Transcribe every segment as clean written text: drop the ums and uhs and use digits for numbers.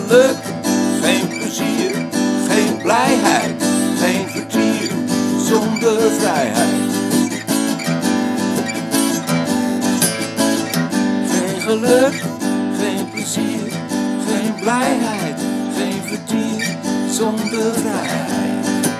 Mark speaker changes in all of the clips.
Speaker 1: geluk, geen plezier, geen blijheid, geen vertier zonder vrijheid. Geen geluk, geen plezier, geen blijheid, geen vertier zonder vrijheid.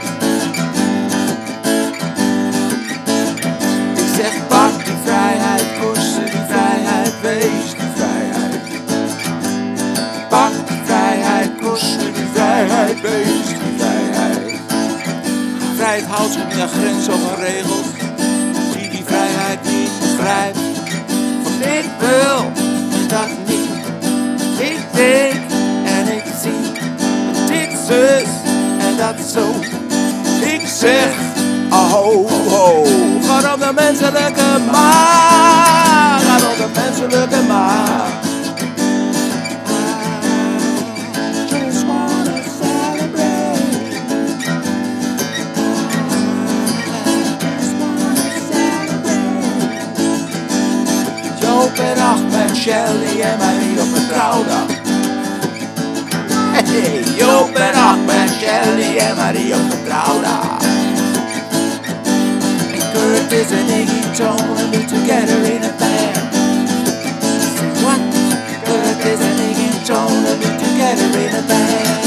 Speaker 1: Ik zeg pak die vrijheid, koester die vrijheid, wees die vrijheid. Pak die vrijheid, koester die vrijheid, wees die vrijheid. Vrijheid houdt zich niet aan grenzen of aan regels, die vrijheid niet begrijpt. Want ik wil en dat niet, ik denk en ik zie, dit zus en dat zo. Ik zeg, ho ho, gaat op de menselijke maag, gaat op de menselijke maag. Joop en Ahmed, Shelly en Marie op een trouwdag. Hey, Joop en Ahmed, Shelly en Marie op een trouwdag. And Curtis and Iggy Toner be together in a band. Say what? Curtis and Iggy Toner be together in a band.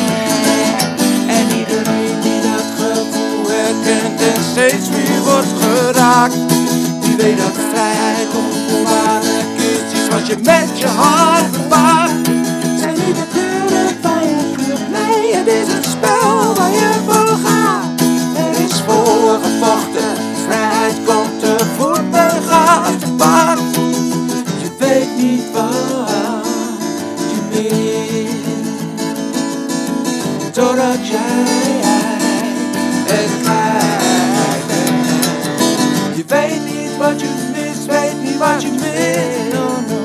Speaker 1: En iedereen die dat gevoel herkent en steeds weer wordt geraakt, die weet dat vrijheid onvoorwaardelijk is, iets wat je met je hart bewaart. Zijn niet de kleuren van je club, nee, het is het spel waar je voor gaat. Er is voor gevochten, vrijheid komt te voet en gaat te paard. Je weet niet wat je mist, totdat jij het krijgt. Je weet niet wat je mist, weet niet wat je mist, no, no.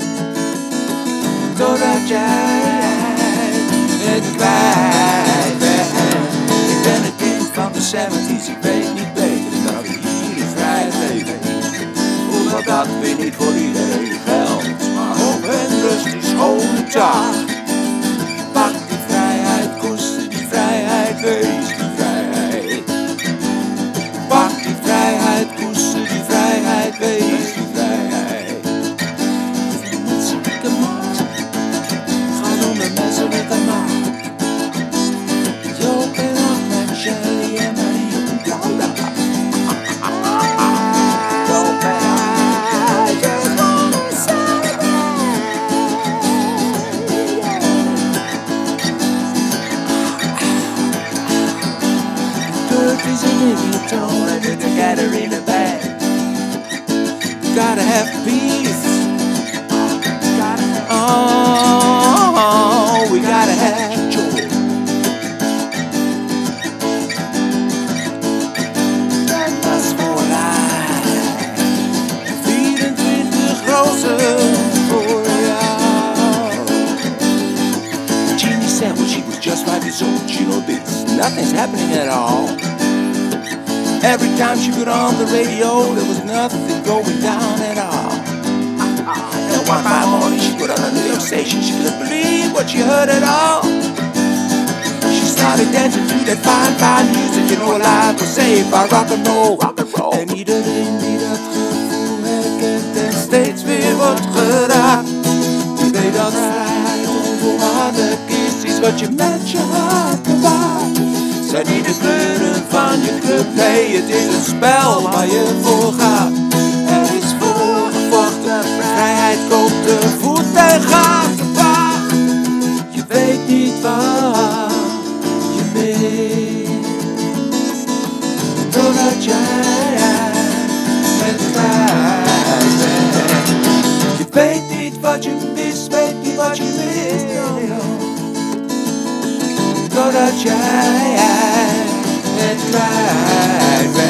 Speaker 1: Totdat jij het kwijt bent. Ik ben het kind van de 70's, ik weet niet beter dan ik hier in vrijheid leven. Hoewel dat weer niet voor iedereen geldt, maar op en rust die schone taak. Pak die vrijheid, koester die vrijheid, wees die vrijheid. Pak die vrijheid, koester die vrijheid, wees die vrijheid. De menselijke macht gaat om de menselijke macht. Joop en Ahmed, Shelly en Marie op een trouwdag. Joop en Ahmed, just wanna celebrate. Curtis and Iggy Toner be together in a band. Gotta have peace. Oh, we gotta have joy. Dat was voor life. 24 rozen voor jou. Jeannie said when she was just 5 years old, you know this, nothing's happening at all. Every time she put on the radio, there was nothing going down at all. And one fine morning she put on a New York station, she couldn't believe what she heard at all. She started dancing to that fine, fine music, you know life was saved by rock and roll. En iedereen die dat gevoel herkent en steeds weer wordt geraakt, die weet dat vrijheid onvoorwaardelijk is, iets wat je met je hart bewaart. Zijn niet de kleuren van je club, nee, het is een spel waar je voor gaat. Er is voor gevochten, vrijheid komt te voet en gaat te paard. Je weet niet wat je mist, totdat jij het kwijt bent. Je weet niet wat je mist, weet niet wat je mist, totdat jij het kwijt bent.